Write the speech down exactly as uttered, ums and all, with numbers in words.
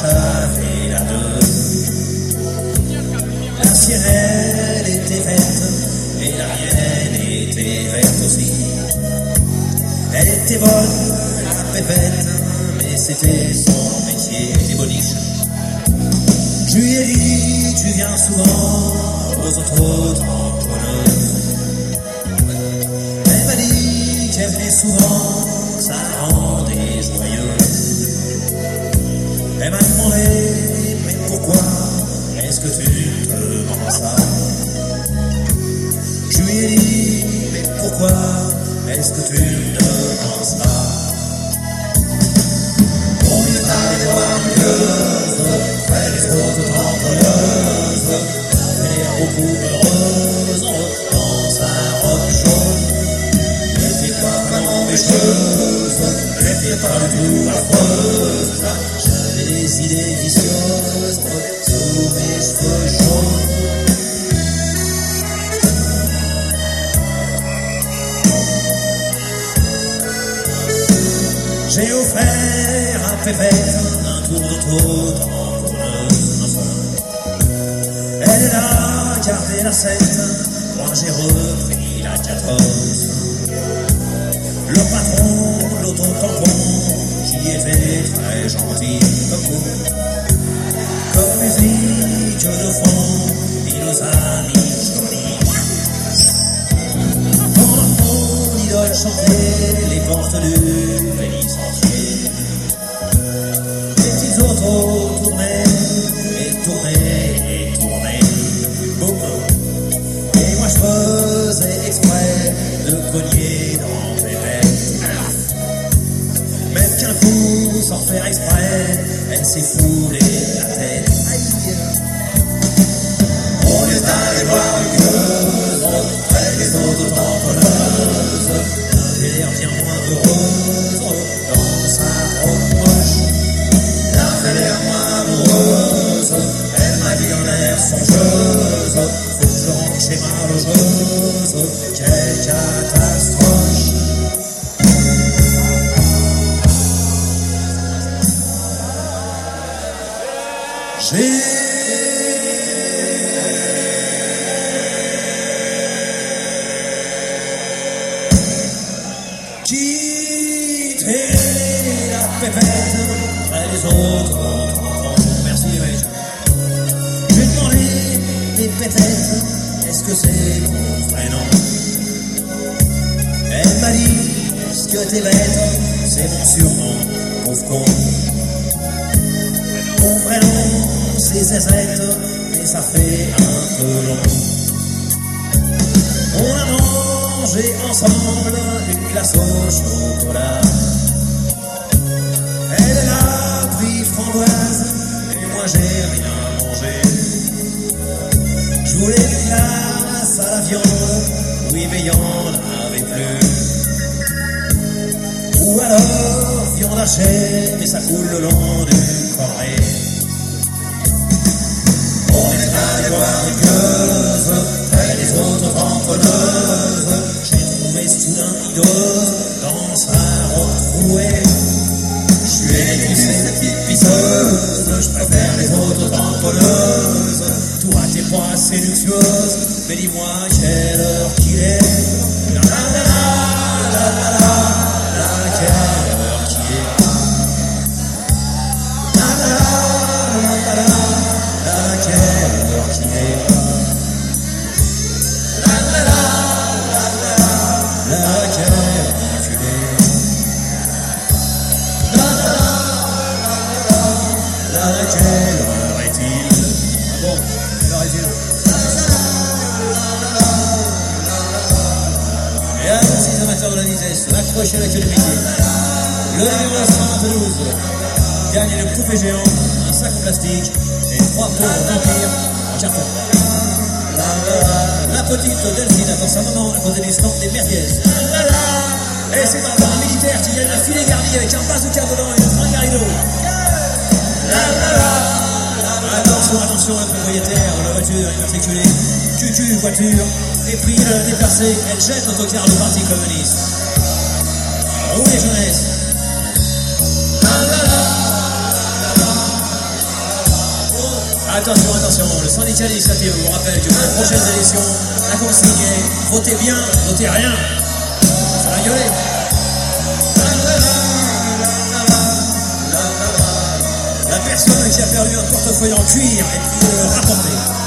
avait la deux. La sienne, elle était verte, et la mienne était verte aussi. Elle était bonne, la pépette, mais c'était son métier, elle était boniche. Je lui ai dit, tu viens souvent aux auto-tamponneuses. Elle m'a dit qu'elle venait souvent, ça la rendait joyeuse. Elle m'a demandé, mais pourquoi est-ce que tu te demandes ça? Je lui ai dit, mais pourquoi est-ce que tu me demandes ça? On est allé voir une gueuse, elle est auto-tamponneuses. Elle est beaucoup heureuse dans sa robe jaune. Elle n'était pas vraiment mécheuse, elle n'était pas du tout affreuse. J'avais des idées vicieuses sous mes cheveux jaunes. J'ai offert à Pépette un tour d'auto-tamponneuse. Elle est là, gardez la sept, moi j'ai repris la quatorze. Le patron de l'auto-tampon, qui était très gentil comme vous, comme musique de fond, il nous a mis jolis. Pendant mon idole chantait les portes du pénitentiaire, les petites autos tournaient et tournaient et tournaient, boum. Et moi je faisais exprès de cogner dans mes rêves. Même qu'un coup, sans faire exprès, elle s'est foulée la tête. On est allé voir une gueuse, près des auto-tamponneuses. Elle avait l'air bien moins heureuse dans sa robe moche. Elle avait l'air moins amoureuse, elle m'a dit en l'air songeuse. Faut que je rentre chez ma logeuse, quelle catastrophe. J'ai quitté la pépette près des autres. Merci les mecs. J'ai demandé des pétettes, est-ce que c'est mon vrai nom? Elle m'a dit, ce que t'es bête, c'est mon surnom, pauvre con. Mon vrai nom, c'est Zézette, mais ça fait un peu long. On a mangé ensemble une glace au chocolat. Elle, elle a pris framboise, et moi j'ai rien mangé. Je voulais une glace à la viande, oui mais y'en avait plus. Ou alors viande hachée, mais ça coule le long du cornet. On est allé voir une gueuse, près des auto-tamponneuses. J'ai trouvé soudain hideuse dans sa robe trouée. Je lui ai dit, c'est cette petite pisseuse, je préfère les auto-tamponneuses. Toi t'es pas assez luxueuse, mais dis-moi quelle heure qu'il est. La la la la la la la, quelle heure qu'il est. La la la la la la. Quelle heure qu'il est. La la la la la la, quelle heure qu'il est. La la la la la, quelle heure est-il? Ah bon, quelle heure est-il? Et alors, ces amateurs de la vitesse, accrochez la queue de midi. Le numéro cent douze gagne le poupée géant, un sac en plastique et trois pauvres vampires en carton. La petite Delphine attend sa maman à côté du stand des merguez. Et c'est encore un militaire qui vient de filet garni avec un bazooka dedans et un fringue à rideau. Attention, attention, le propriétaire de la voiture immatriculée Q Q voiture est pris de la déplacer. Elle jette autocar du parti communiste. Roulez jeunesse. Attention, attention, le syndicat d'initiative vous rappelle que pour les prochaines élections, la consigne est votez bien, votez rien. Ça va gueuler. La personne qui a perdu un portefeuille en cuir est priée de le rapporter.